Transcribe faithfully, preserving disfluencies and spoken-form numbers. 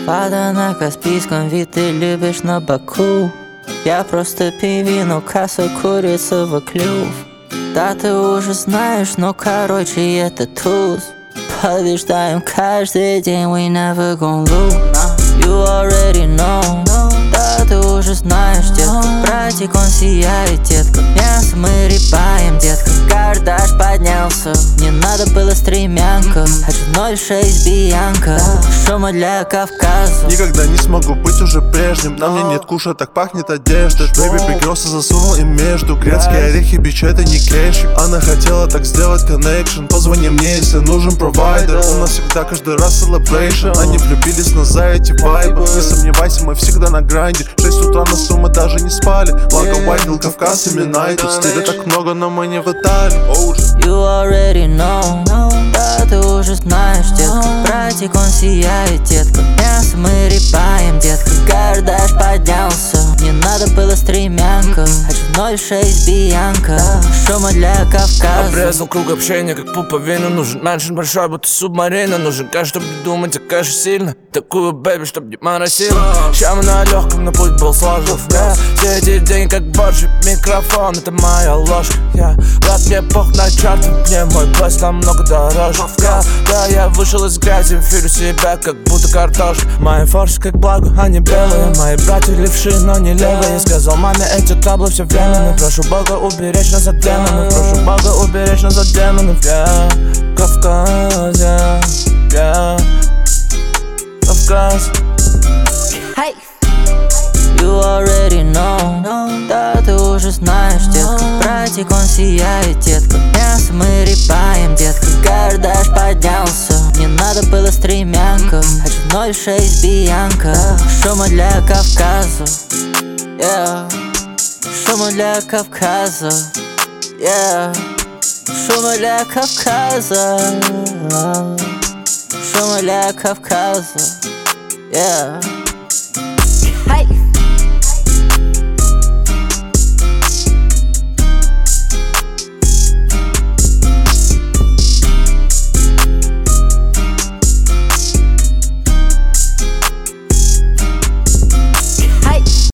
Вода на Каспийском, вид ты любишь на боку. Я просто пивину, косой курица в клюв. Да ты уже знаешь, но короче это туз. Побеждаем каждый день, we never gon' lose. You already know. Да ты уже знаешь, детка. Братик, он сияет, детка. Мясо мы рибаем, детка. Кардаш поднялся, не надо было стремянка. Хочу ноль шесть Бианка, шума для Кавказа. Никогда не смогу быть уже прежним. На мне нет куша, так пахнет одежда. Бэйби пригрелся, засунул им между. Грецкие орехи, бич, это не кэши. Она хотела так сделать коннекшн. Позвони мне, если нужен провайдер. У нас всегда каждый раз celebration. Они влюбились, но за эти вайбы. Не сомневайся, мы всегда на гранде. Шесть утра на стру, мы даже не спали. Благо White Hill, Кавказ, имена. И тут стиля так много, но мы не в Италии. You already know. Да ты уже знаешь, детка. Братик, он сияет, детка. Мясо мы рибаем, детка. Кардаш поднялся, не надо было стремянка. Хочу ноль шесть Бианка, шума для Кавказа. Обрезал круг общения, как пуповина. Нужен меньше большой, будто субмарина. Нужен кэш, чтобы думать о кэше сильно. Такую бэйби, чтоб не моросила. Ща мы на легком, но путь был сложен, yeah. Все эти деньги как борщ, микрофон, это моя ложь, yeah. Брат, мне пох на чарты, мне мой плейс намного дороже, yeah. Да, я вышел из грязи, филю себя, как будто картошка. Мои форсы как благо, они белые. Мои братья левши, но не левые. Сказал маме, эти таблы все временно. Прошу Бога уберечь нас от демонов. Прошу Бога уберечь нас от демонов, yeah. Кавказ, yeah, yeah. Кавказ. Hey. You already know. Да ты уже знаешь, детка. Братик, он сияет, детка. Мясо мы рибаем, детка. Кардаш поднялся, не надо было стремянка. Хочу ноль шесть Бианка, шума для Кавказа, yeah. Шума для Кавказа, yeah. Шума для Кавказа, шума для Кавказа, yeah.